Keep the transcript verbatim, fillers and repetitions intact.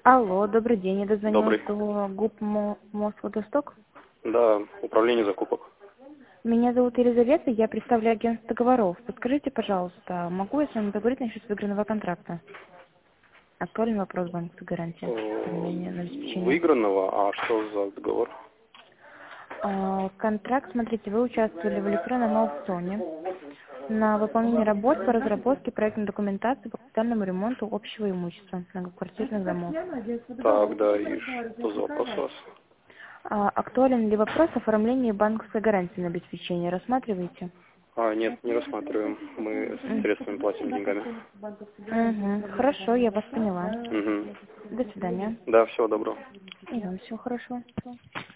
Алло, добрый день. Я Добрый. дозвонилась до ГУП Мо- Мосводосток. Да, управление закупок. Меня зовут Елизавета, я представляю агентство договоров. Подскажите, пожалуйста, могу я с вами поговорить насчет выигранного контракта? Актуальный вопрос банковской гарантии. Оформление на Э, обеспечение. Выигранного, а что за договор? А, Контракт, смотрите, вы участвовали в электронном аукционе на выполнение работ по разработке проектной документации по капитальному ремонту общего имущества многоквартирных домов. Так, да, и что за вопрос у вас? А, Актуален ли вопрос оформления банковской гарантии на обеспечение? Рассматриваете? А, нет, не рассматриваем. Мы средствами платим деньгами. Угу. Хорошо, я вас поняла. Угу. До свидания. Да, всего доброго. И вам всего хорошего.